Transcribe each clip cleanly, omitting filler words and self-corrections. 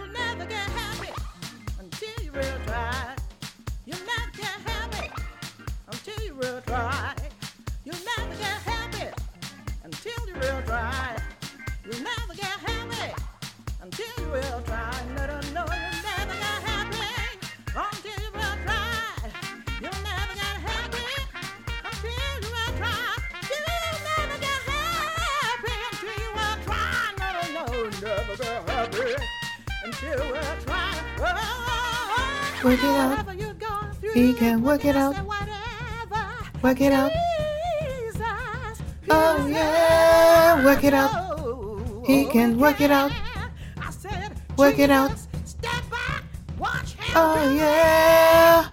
You'll never get happy until you real try. You'll never get happy until you real try. You'll never get happy until you real try. You'll never get happy until you real try. Let her know you'll never get happy until you real try. You'll never get happy until you will try. You'll never get happy until you will try. No, never get happy until you will try. Work it out. He can work it out. Work it out. Oh yeah, work it out. He can work it out. Work it out. Oh yeah.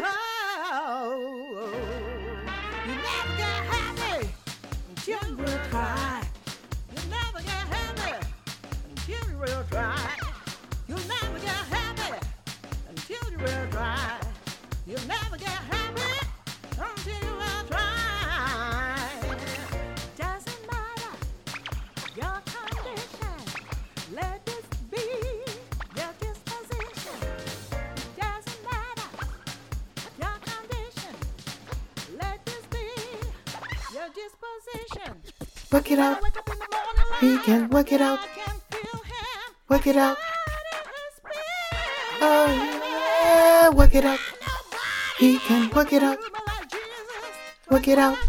You never get happy until you will try. You'll never get happy until you will try. You'll never get happy until you will try. You'll never get happy until you will try. Doesn't matter your condition, let this be your disposition. Doesn't matter your condition, let this be your disposition. Work it out. Wake up in the morning, He can work it out. I can feel him Work it out. right in his spirit. Oh yeah, work it out. He can work it out. Work it out.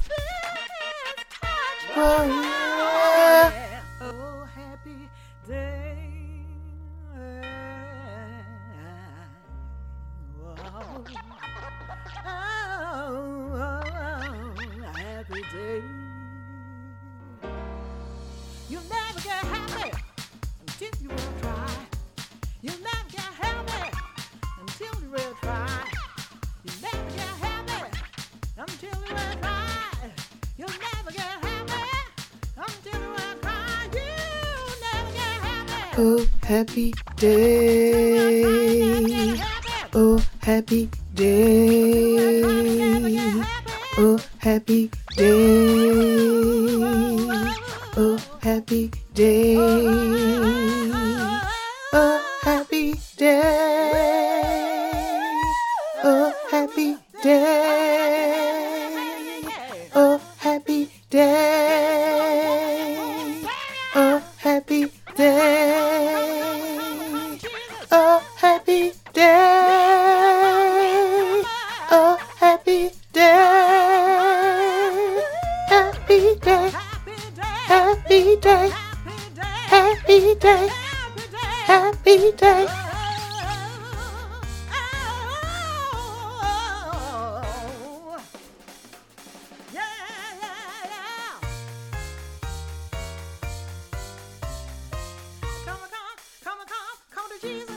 Oh yeah. Oh, happy day. Happy day. You'll never get happy until you will try. You'll never get happy until you will try. You'll never get happy until you will try. You'll never get happy until you will try. You'll never get happy. Oh happy day. Oh happy day. Oh happy day. Oh happy day. Oh happy day. Oh happy day. Oh happy day. Oh happy day. Oh happy day. Oh happy day. Happy day. Happy day. Happy day. Happy day. Come to Jesus.